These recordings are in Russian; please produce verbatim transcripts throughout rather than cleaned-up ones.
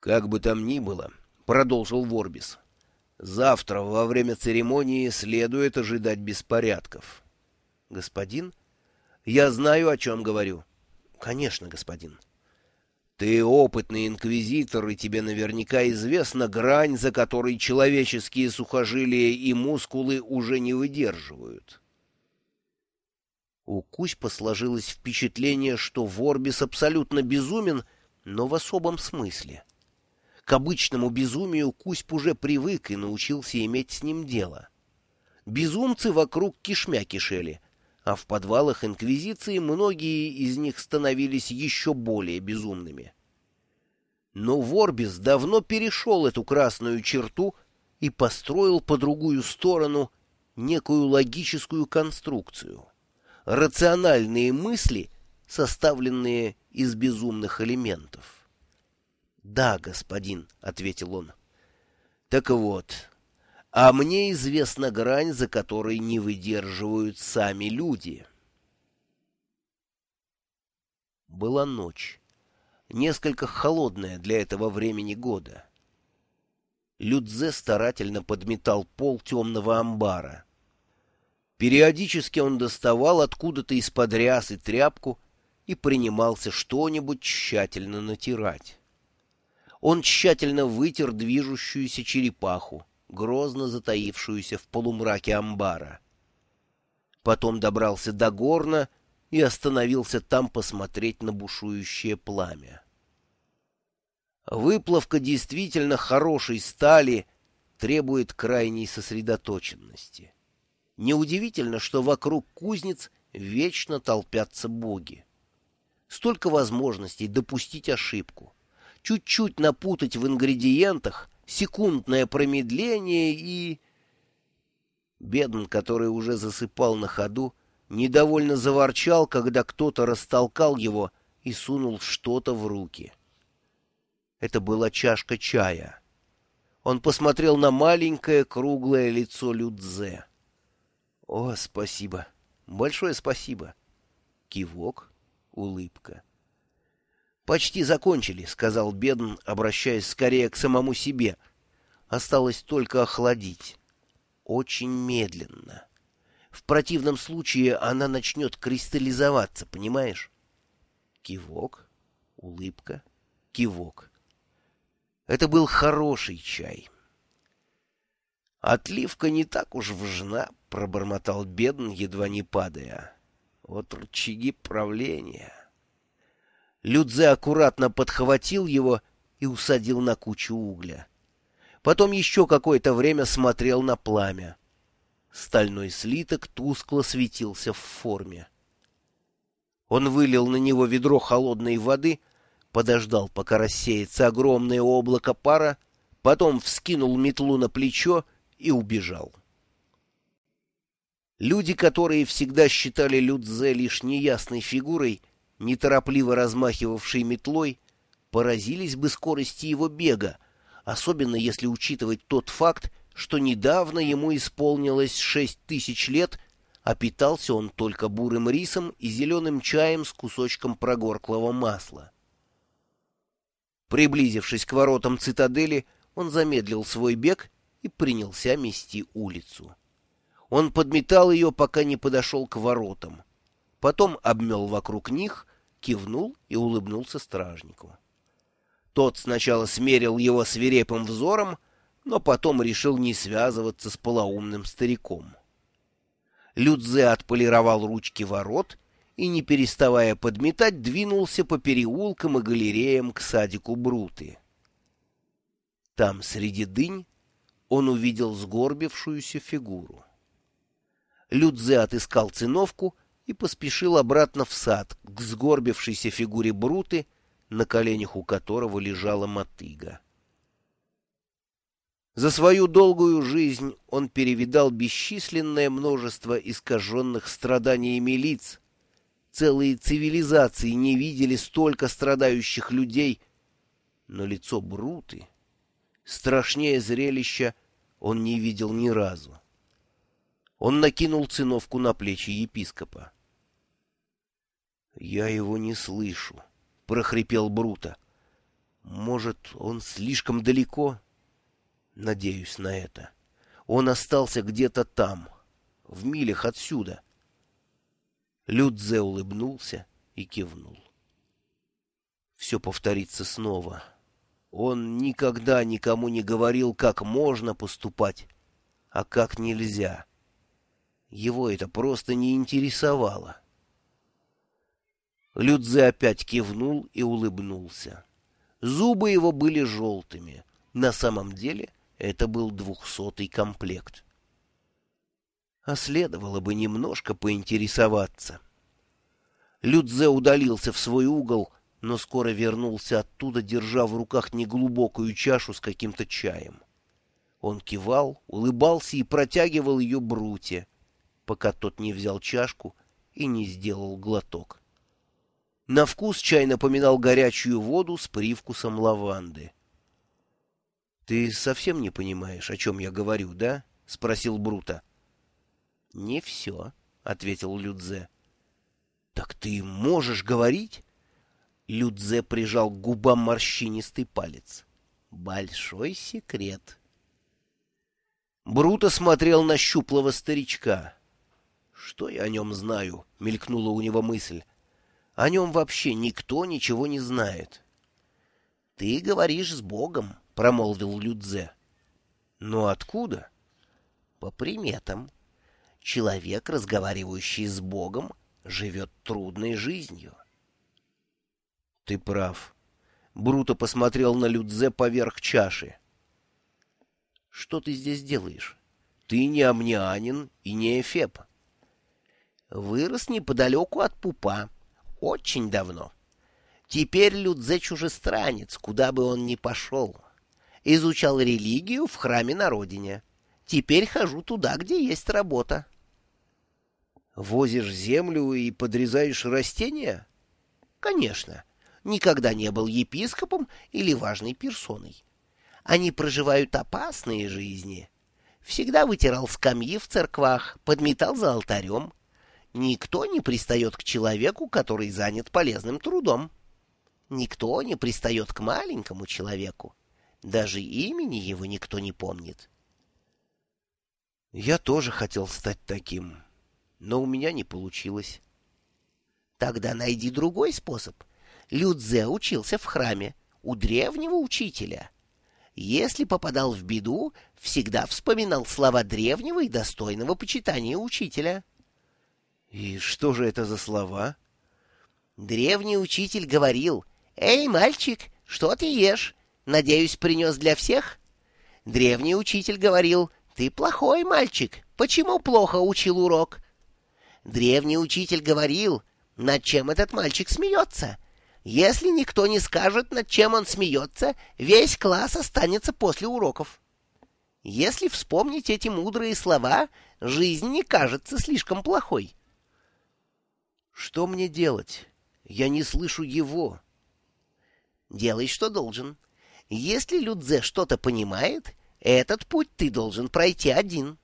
«Как бы там ни было, — продолжил Ворбис, — завтра во время церемонии следует ожидать беспорядков». «Господин? Я знаю, о чем говорю». «Конечно, господин». «Ты опытный инквизитор, и тебе наверняка известна грань, за которой человеческие сухожилия и мускулы уже не выдерживают». У Кузьпа сложилось впечатление, что Ворбис абсолютно безумен, но в особом смысле. К обычному безумию Кузьп уже привык и научился иметь с ним дело. Безумцы вокруг кишмя кишели, а в подвалах Инквизиции многие из них становились еще более безумными. Но Ворбис давно перешел эту красную черту и построил по другую сторону некую логическую конструкцию. Рациональные мысли, составленные из безумных элементов. «Да, господин», — ответил он. «Так вот, а мне известна грань, за которой не выдерживают сами люди». Была ночь, несколько холодная для этого времени года. Людзе старательно подметал пол темного амбара. Периодически он доставал откуда-то из-под рясы тряпку и принимался что-нибудь тщательно натирать. Он тщательно вытер движущуюся черепаху, грозно затаившуюся в полумраке амбара. Потом добрался до горна и остановился там посмотреть на бушующее пламя. Выплавка действительно хорошей стали требует крайней сосредоточенности. Неудивительно, что вокруг кузнец вечно толпятся боги. Столько возможностей допустить ошибку. Чуть-чуть напутать в ингредиентах, секундное промедление и... Бедн, который уже засыпал на ходу, недовольно заворчал, когда кто-то растолкал его и сунул что-то в руки. Это была чашка чая. Он посмотрел на маленькое круглое лицо Людзе. «О, спасибо! Большое спасибо!» Кивок, улыбка. «Почти закончили», — сказал Бедн, обращаясь скорее к самому себе. «Осталось только охладить. Очень медленно. В противном случае она начнет кристаллизоваться, понимаешь?» Кивок, улыбка, кивок. Это был хороший чай. «Отливка не так уж важна», — пробормотал Бедн, едва не падая. «Вот рычаги правления». Людзе аккуратно подхватил его и усадил на кучу угля. Потом еще какое-то время смотрел на пламя. Стальной слиток тускло светился в форме. Он вылил на него ведро холодной воды, подождал, пока рассеется огромное облако пара, потом вскинул метлу на плечо и убежал. Люди, которые всегда считали Людзе лишь неясной фигурой, неторопливо размахивавшей метлой, поразились бы скорости его бега, особенно если учитывать тот факт, что недавно ему исполнилось шесть тысяч лет, а питался он только бурым рисом и зеленым чаем с кусочком прогорклого масла. Приблизившись к воротам цитадели, он замедлил свой бег и принялся мести улицу. Он подметал ее, пока не подошел к воротам. Потом обмел вокруг них, кивнул и улыбнулся стражнику. Тот сначала смерил его свирепым взором, но потом решил не связываться с полоумным стариком. Людзе отполировал ручки ворот и, не переставая подметать, двинулся по переулкам и галереям к садику Бруты. Там, среди дынь, он увидел сгорбившуюся фигуру. Людзе отыскал циновку и поспешил обратно в сад, к сгорбившейся фигуре Бруты, на коленях у которого лежала мотыга. За свою долгую жизнь он перевидал бесчисленное множество искаженных страданиями лиц. Целые цивилизации не видели столько страдающих людей, но лицо Бруты, страшнее зрелища, он не видел ни разу. Он накинул циновку на плечи епископа. — Я его не слышу, — прохрипел Брута. — Может, он слишком далеко? Надеюсь на это. Он остался где-то там, в милях отсюда. Людзе улыбнулся и кивнул. Все повторится снова. Он никогда никому не говорил, как можно поступать, а как нельзя. Его это просто не интересовало. Людзе опять кивнул и улыбнулся. Зубы его были желтыми. На самом деле это был двухсотый комплект. А следовало бы немножко поинтересоваться. Людзе удалился в свой угол, но скоро вернулся оттуда, держа в руках неглубокую чашу с каким-то чаем. Он кивал, улыбался и протягивал ее Бруте, пока тот не взял чашку и не сделал глоток. На вкус чай напоминал горячую воду с привкусом лаванды. — Ты совсем не понимаешь, о чем я говорю, да? — спросил Брута. — Не все, — ответил Людзе. — Так ты можешь говорить? Людзе прижал к губам морщинистый палец. — Большой секрет. Бруто смотрел на щуплого старичка. «Что я о нем знаю?» — мелькнула у него мысль. «О нем вообще никто ничего не знает». «Ты говоришь с Богом», — промолвил Людзе. «Но откуда?» «По приметам. Человек, разговаривающий с Богом, живет трудной жизнью». «Ты прав». Бруто посмотрел на Людзе поверх чаши. «Что ты здесь делаешь? Ты не амнианин и не эфеб». «Вырос неподалеку от Пупа. Очень давно. Теперь Людзе чужестранец, куда бы он ни пошел. Изучал религию в храме на родине. Теперь хожу туда, где есть работа». «Возишь землю и подрезаешь растения?» «Конечно. Никогда не был епископом или важной персоной. Они проживают опасные жизни. Всегда вытирал скамьи в церквах, подметал за алтарем. Никто не пристает к человеку, который занят полезным трудом. Никто не пристает к маленькому человеку. Даже имени его никто не помнит». «Я тоже хотел стать таким, но у меня не получилось». «Тогда найди другой способ. Людзе учился в храме у древнего учителя. Если попадал в беду, всегда вспоминал слова древнего и достойного почитания учителя». «И что же это за слова?» Древний учитель говорил: «Эй, мальчик, что ты ешь? Надеюсь, принес для всех?» Древний учитель говорил: «Ты плохой мальчик, почему плохо учил урок?» Древний учитель говорил: «Над чем этот мальчик смеется? Если никто не скажет, над чем он смеется, весь класс останется после уроков». Если вспомнить эти мудрые слова, жизнь не кажется слишком плохой. «Что мне делать? Я не слышу его». «Делай, что должен. Если Людзе что-то понимает, этот путь ты должен пройти один».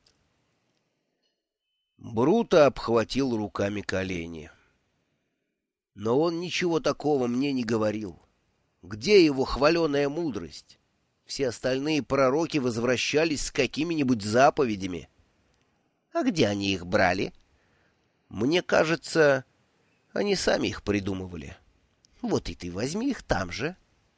Бруто обхватил руками колени. «Но он ничего такого мне не говорил. Где его хваленая мудрость? Все остальные пророки возвращались с какими-нибудь заповедями». «А где они их брали?» «Мне кажется, они сами их придумывали». «Вот и ты возьми их там же».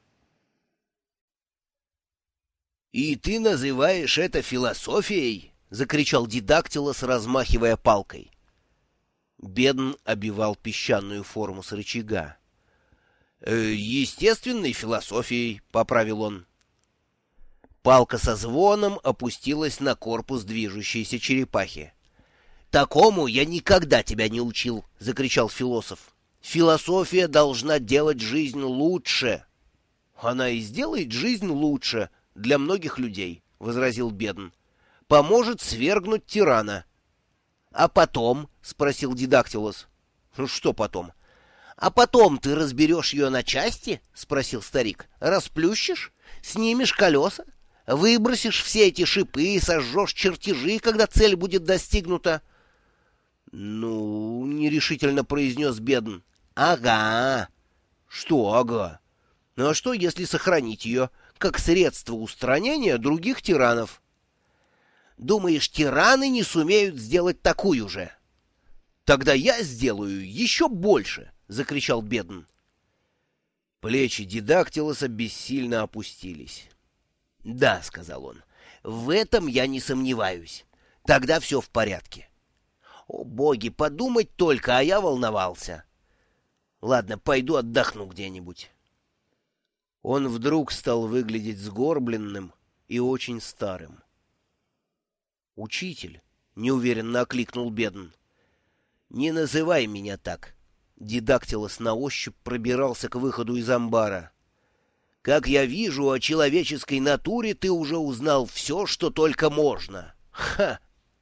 «И ты называешь это философией?» — закричал Дидактилос, размахивая палкой. Бедн обивал песчаную форму с рычага. «Э, «Естественной философией», — поправил он. Палка со звоном опустилась на корпус движущейся черепахи. «Такому я никогда тебя не учил!» — закричал философ. «Философия должна делать жизнь лучше!» «Она и сделает жизнь лучше для многих людей», — возразил Бедн. «Поможет свергнуть тирана». «А потом?» — спросил Дидактилос. «Ну что потом?» «А потом ты разберешь ее на части?» — спросил старик. «Расплющишь? Снимешь колеса? Выбросишь все эти шипы и сожжешь чертежи, когда цель будет достигнута?» «Ну, — нерешительно произнес Бедн. — Ага». «Что ага?» Ну а что, если сохранить ее как средство устранения других тиранов? Думаешь, тираны не сумеют сделать такую же? Тогда я сделаю еще больше, — закричал Бедн. Плечи Дидактилоса бессильно опустились. — Да, — сказал он, — в этом я не сомневаюсь. Тогда все в порядке. О, боги, подумать только, а я волновался. Ладно, пойду отдохну где-нибудь. Он вдруг стал выглядеть сгорбленным и очень старым. — Учитель, — неуверенно окликнул Бедн. — Не называй меня так. Дидактилос на ощупь пробирался к выходу из амбара. — Как я вижу, о человеческой натуре ты уже узнал все, что только можно. Ха!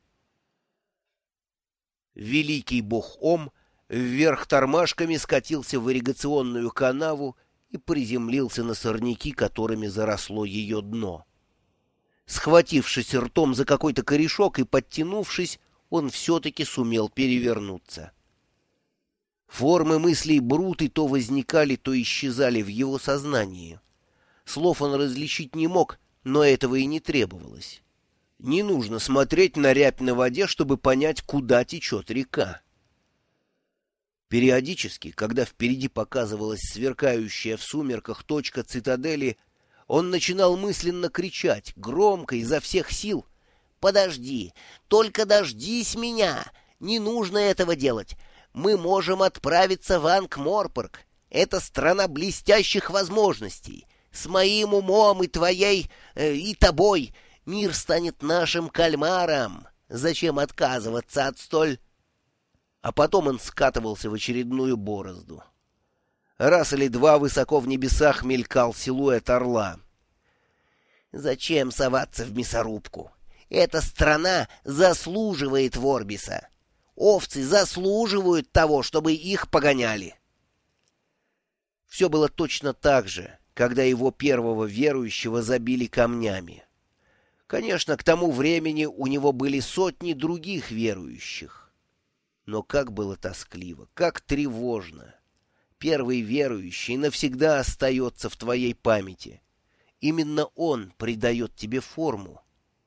Великий бог Ом вверх тормашками скатился в ирригационную канаву и приземлился на сорняки, которыми заросло ее дно. Схватившись ртом за какой-то корешок и подтянувшись, он все-таки сумел перевернуться. Формы мыслей Бруты то возникали, то исчезали в его сознании. Слов он различить не мог, но этого и не требовалось. Не нужно смотреть на рябь на воде, чтобы понять, куда течет река. Периодически, когда впереди показывалась сверкающая в сумерках точка цитадели, он начинал мысленно кричать, громко, изо всех сил: «Подожди, только дождись меня! Не нужно этого делать! Мы можем отправиться в Анкморпорг! Это страна блестящих возможностей! С моим умом и твоей... Э, и тобой мир станет нашим кальмаром! Зачем отказываться от столь...» А потом он скатывался в очередную борозду. Раз или два высоко в небесах мелькал силуэт орла. «Зачем соваться в мясорубку? Эта страна заслуживает Ворбиса. Овцы заслуживают того, чтобы их погоняли». Все было точно так же, когда его первого верующего забили камнями. Конечно, к тому времени у него были сотни других верующих. Но как было тоскливо, как тревожно. Первый верующий навсегда остается в твоей памяти. Именно он придает тебе форму.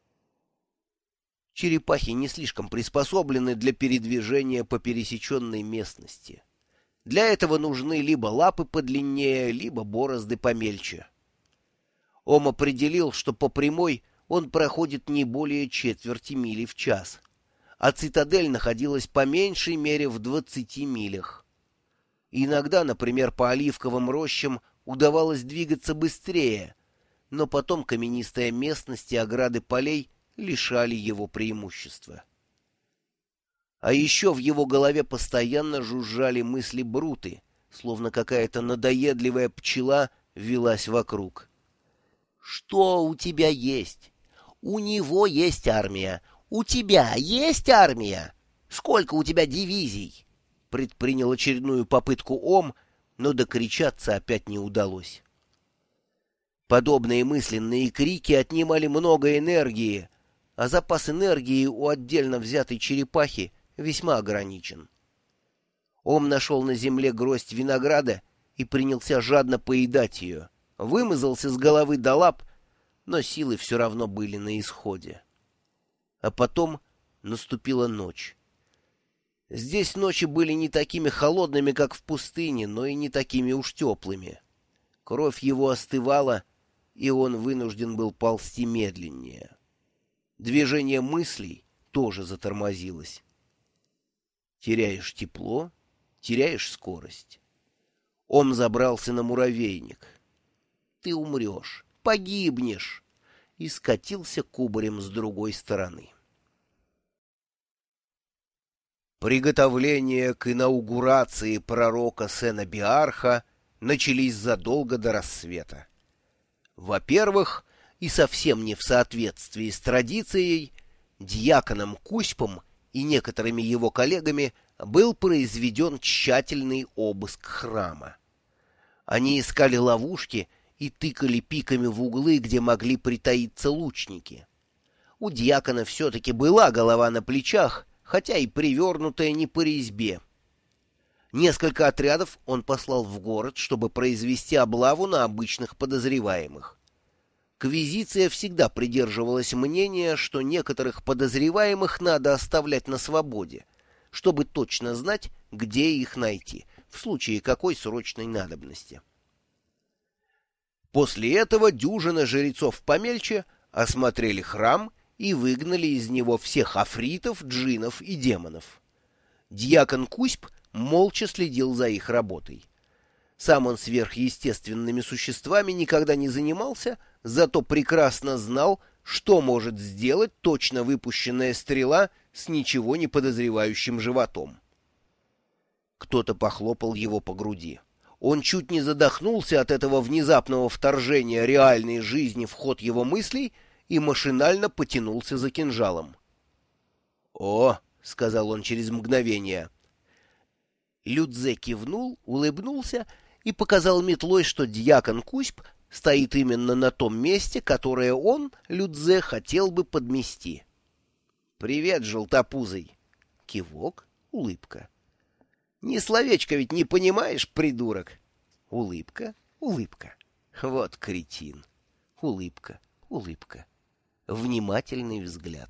Черепахи не слишком приспособлены для передвижения по пересеченной местности. Для этого нужны либо лапы подлиннее, либо борозды помельче. Ом определил, что по прямой он проходит не более четверти мили в час, а цитадель находилась по меньшей мере в двадцати милях. Иногда, например, по оливковым рощам удавалось двигаться быстрее, но потом каменистая местность и ограды полей лишали его преимущества. А еще в его голове постоянно жужжали мысли Бруты, словно какая-то надоедливая пчела вилась вокруг. «Что у тебя есть? У него есть армия. У тебя есть армия? Сколько у тебя дивизий?» Предпринял очередную попытку Ом, но докричаться опять не удалось. Подобные мысленные крики отнимали много энергии, а запас энергии у отдельно взятой черепахи весьма ограничен. Ом нашел на земле гроздь винограда и принялся жадно поедать ее, вымазался с головы до лап, но силы все равно были на исходе. А потом наступила ночь. Здесь ночи были не такими холодными, как в пустыне, но и не такими уж теплыми. Кровь его остывала, и он вынужден был ползти медленнее. Движение мыслей тоже затормозилось. Теряешь тепло, теряешь скорость. Ом забрался на муравейник. Ты умрешь, погибнешь, и скатился кубарем с другой стороны. Приготовления к инаугурации пророка Сенобиарха начались задолго до рассвета. Во-первых, и совсем не в соответствии с традицией, дьяконом Куськом и некоторыми его коллегами был произведен тщательный обыск храма. Они искали ловушки и тыкали пиками в углы, где могли притаиться лучники. У дьякона все-таки была голова на плечах, хотя и привернутая не по резьбе. Несколько отрядов он послал в город, чтобы произвести облаву на обычных подозреваемых. Квизиция всегда придерживалась мнения, что некоторых подозреваемых надо оставлять на свободе, чтобы точно знать, где их найти, в случае какой срочной надобности. После этого дюжина жрецов помельче осмотрели храм и выгнали из него всех афритов, джиннов и демонов. Дьякон Кузьб молча следил за их работой. Сам он сверхъестественными существами никогда не занимался, зато прекрасно знал, что может сделать точно выпущенная стрела с ничего не подозревающим животом. Кто-то похлопал его по груди. Он чуть не задохнулся от этого внезапного вторжения реальной жизни в ход его мыслей и машинально потянулся за кинжалом. «О!» — сказал он через мгновение. Людзе кивнул, улыбнулся и показал метлой, что дьякон Кузьб стоит именно на том месте, которое он, Людзе, хотел бы подмести. «Привет, желтопузый!» Кивок, улыбка. «Ни словечко ведь не понимаешь, придурок!» Улыбка, улыбка. Вот кретин. Улыбка, улыбка. Внимательный взгляд.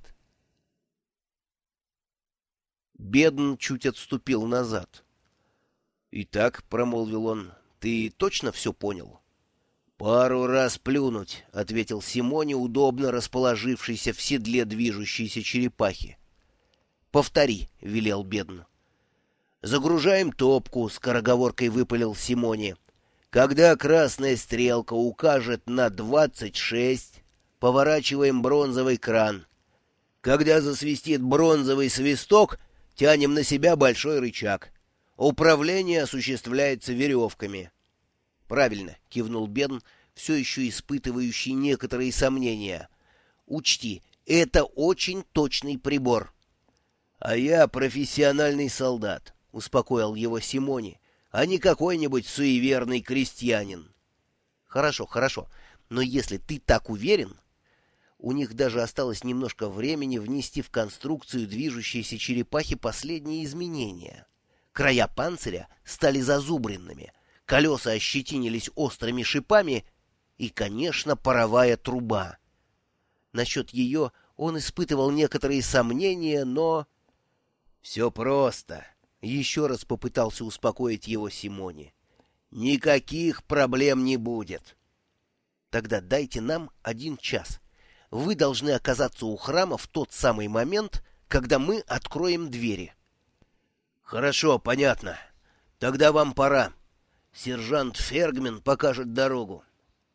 Бедн чуть отступил назад. «Итак», — промолвил он, — «ты точно все понял?» «Пару раз плюнуть», — ответил Симоне, удобно расположившийся в седле движущейся черепахи. «Повтори», — велел Бедн. «Загружаем топку», — скороговоркой выпалил Симоне. «Когда красная стрелка укажет на двадцать шесть, поворачиваем бронзовый кран. Когда засвистит бронзовый свисток, тянем на себя большой рычаг. Управление осуществляется веревками». «Правильно», — кивнул Бедн, все еще испытывающий некоторые сомнения. «Учти, это очень точный прибор». «А я профессиональный солдат», — успокоил его Симоне, «а не какой-нибудь суеверный крестьянин». «Хорошо, хорошо, но если ты так уверен...» У них даже осталось немножко времени внести в конструкцию движущейся черепахи последние изменения. Края панциря стали зазубренными, колеса ощетинились острыми шипами и, конечно, паровая труба. Насчет ее он испытывал некоторые сомнения, но... «Все просто», — еще раз попытался успокоить его Симоне. «Никаких проблем не будет». «Тогда дайте нам один час. Вы должны оказаться у храма в тот самый момент, когда мы откроем двери». «Хорошо, понятно. Тогда вам пора. Сержант Фергмен покажет дорогу».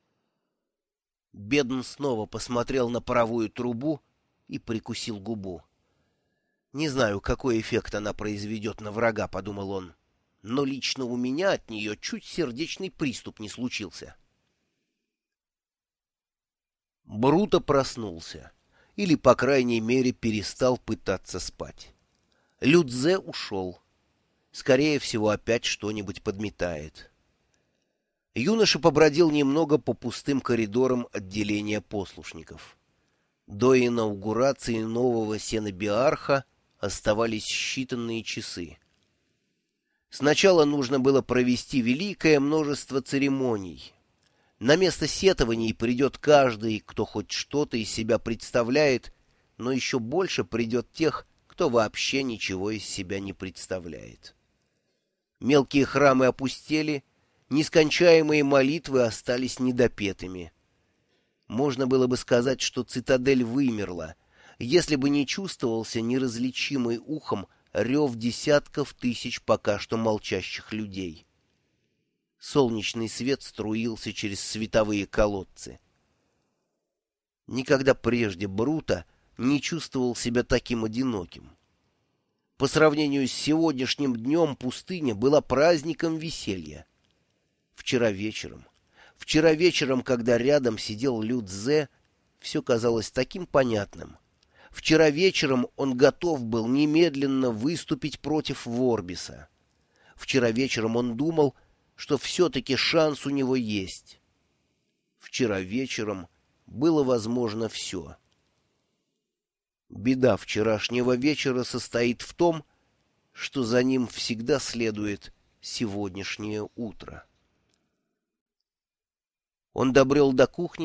Бедн снова посмотрел на паровую трубу и прикусил губу. «Не знаю, какой эффект она произведет на врага», — подумал он, «но лично у меня от нее чуть сердечный приступ не случился». Бруто проснулся, или, по крайней мере, перестал пытаться спать. Людзе ушел. Скорее всего, опять что-нибудь подметает. Юноша побродил немного по пустым коридорам отделения послушников. До инаугурации нового сенобиарха оставались считанные часы. Сначала нужно было провести великое множество церемоний. На место сетований придет каждый, кто хоть что-то из себя представляет, но еще больше придет тех, кто вообще ничего из себя не представляет. Мелкие храмы опустели, нескончаемые молитвы остались недопетыми. Можно было бы сказать, что цитадель вымерла, если бы не чувствовался неразличимый ухом рев десятков тысяч пока что молчащих людей. Солнечный свет струился через световые колодцы. Никогда прежде Бруто не чувствовал себя таким одиноким. По сравнению с сегодняшним днем пустыня была праздником веселья. Вчера вечером, вчера вечером, когда рядом сидел Людзе, все казалось таким понятным. Вчера вечером он готов был немедленно выступить против Ворбиса. Вчера вечером он думал, что все-таки шанс у него есть. Вчера вечером было возможно все. Беда вчерашнего вечера состоит в том, что за ним всегда следует сегодняшнее утро. Он добрел до кухни,